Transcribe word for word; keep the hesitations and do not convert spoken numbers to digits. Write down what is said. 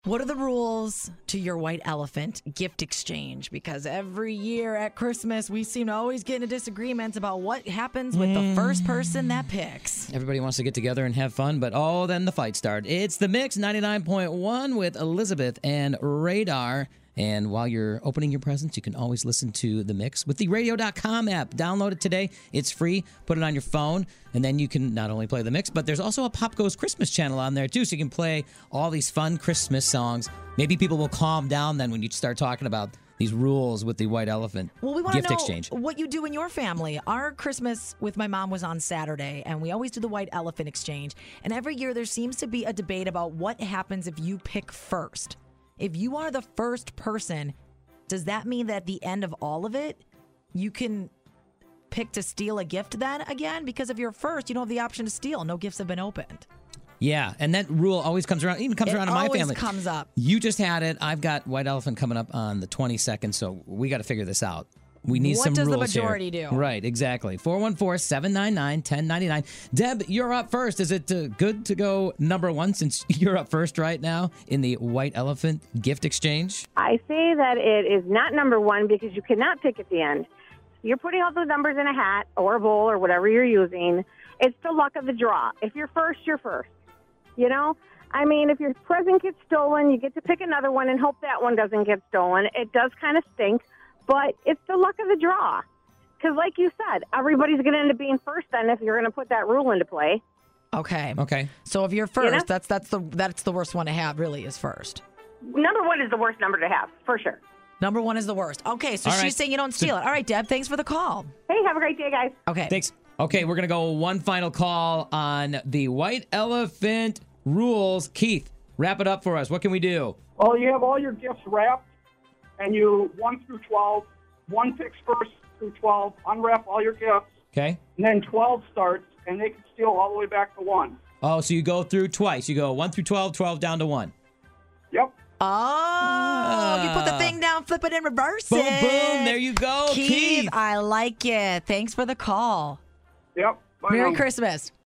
What are the rules to your white elephant gift exchange? Because every year at Christmas, we seem to always get into disagreements about what happens with the first person that picks. Everybody wants to get together and have fun, but oh, then the fight starts. It's the Mix ninety-nine point one with Elizabeth and Radar. And while you're opening your presents, you can always listen to The Mix with the radio dot com app. Download it today. It's free. Put it on your phone, and then you can not only play The Mix, but there's also a Pop Goes Christmas channel on there, too, so you can play all these fun Christmas songs. Maybe people will calm down then when you start talking about these rules with the white elephant well, we want gift to know exchange. What you do in your family. Our Christmas with my mom was on Saturday, and we always do the white elephant exchange. And every year there seems to be a debate about what happens if you pick first. If you are the first person, does that mean that at the end of all of it, you can pick to steal a gift then again? Because if you're first, you don't have the option to steal. No gifts have been opened. Yeah, and that rule always comes around, even comes it around in my family. It always comes up. You just had it. I've got White Elephant coming up on the twenty-second, so we got to figure this out. We need what some does rules the majority here. do? Right, exactly. four one four, seven nine nine, one zero nine nine. Deb, you're up first. Is it uh, good to go number one since you're up first right now in the White Elephant gift exchange? I say that it is not number one because you cannot pick at the end. You're putting all those numbers in a hat or a bowl or whatever you're using. It's the luck of the draw. If you're first, you're first. You know? I mean, if your present gets stolen, you get to pick another one and hope that one doesn't get stolen. It does kind of stink, but it's the luck of the draw. Because like you said, everybody's going to end up being first then if you're going to put that rule into play. Okay. Okay. So if you're first, You know? that's that's the that's the worst one to have, really, is first. Number one is the worst number to have, for sure. Number one is the worst. Okay, so All she's right. saying you don't steal it. All right, Deb, thanks for the call. Hey, have a great day, guys. Okay. Thanks. Okay, we're going to go one final call on the White Elephant rules. Keith, wrap it up for us. What can we do? Well, you have all your gifts wrapped, and you one through twelve. One picks first through twelve. Unwrap all your gifts, Okay. and then twelve starts, and they can steal all the way back to one. Oh, so you go through twice. You go one through twelve, twelve down to one. Yep. Oh, you put the thing down, flip it, and reverse Boom, it. boom. There you go, Keith, Keith. I like it. Thanks for the call. Yep. Bye Merry now. Christmas.